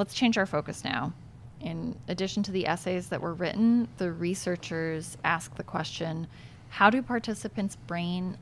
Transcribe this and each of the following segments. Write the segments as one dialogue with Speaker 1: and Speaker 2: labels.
Speaker 1: Let's change our focus now. In addition to the essays that were written, the researchers ask the question, how do participants' brain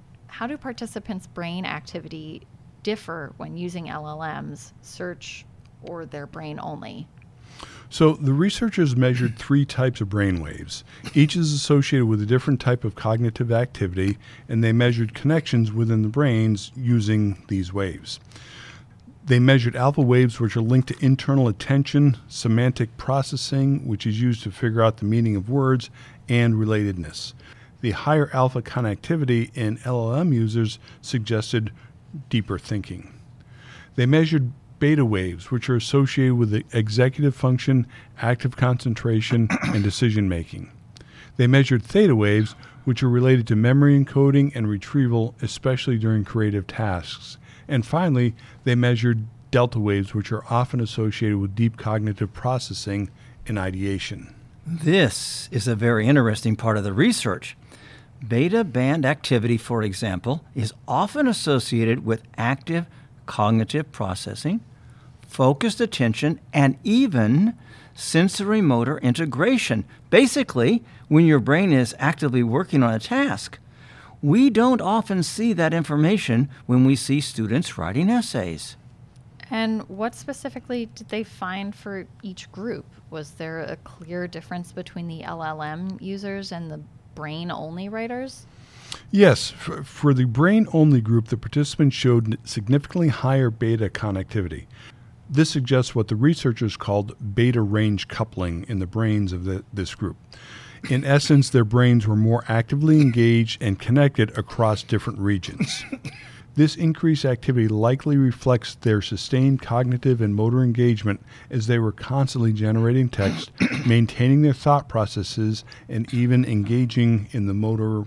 Speaker 1: activity differ when using LLMs, search, or their brain only?
Speaker 2: So the researchers measured 3 types of brain waves. Each is associated with a different type of cognitive activity, and they measured connections within the brains using these waves. They measured alpha waves, which are linked to internal attention, semantic processing, which is used to figure out the meaning of words, and relatedness. The higher alpha connectivity in LLM users suggested deeper thinking. They measured beta waves, which are associated with the executive function, active concentration, and decision making. They measured theta waves, which are related to memory encoding and retrieval, especially during creative tasks. And finally, they measured delta waves, which are often associated with deep cognitive processing and ideation.
Speaker 3: This is a very interesting part of the research. Beta band activity, for example, is often associated with active cognitive processing, focused attention, and even sensory motor integration. Basically, when your brain is actively working on a task. We don't often see that information when we see students writing essays.
Speaker 1: And what specifically did they find for each group? Was there a clear difference between the LLM users and the brain-only writers?
Speaker 2: Yes, for the brain-only group, the participants showed significantly higher beta connectivity. This suggests what the researchers called beta range coupling in the brains of this group. In essence, their brains were more actively engaged and connected across different regions. This increased activity likely reflects their sustained cognitive and motor engagement as they were constantly generating text, maintaining their thought processes, and even engaging in the motor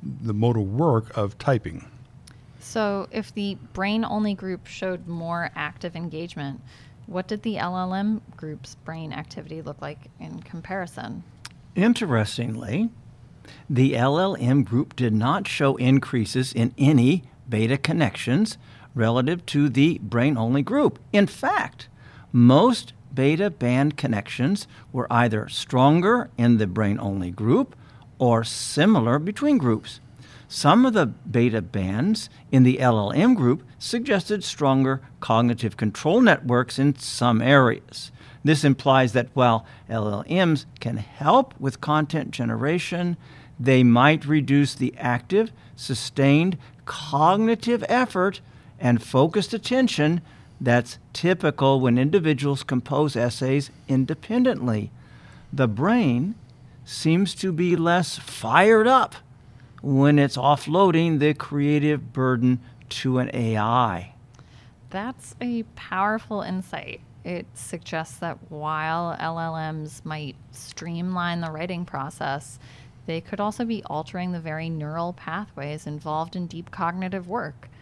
Speaker 2: work of typing.
Speaker 1: So if the brain-only group showed more active engagement, what did the LLM group's brain activity look like in comparison?
Speaker 3: Interestingly, the LLM group did not show increases in any beta connections relative to the brain-only group. In fact, most beta band connections were either stronger in the brain-only group or similar between groups. Some of the beta bands in the LLM group suggested stronger cognitive control networks in some areas. This implies that while LLMs can help with content generation, they might reduce the active, sustained cognitive effort and focused attention that's typical when individuals compose essays independently. The brain seems to be less fired up when it's offloading the creative burden to an AI.
Speaker 1: That's a powerful insight. It suggests that while LLMs might streamline the writing process, they could also be altering the very neural pathways involved in deep cognitive work.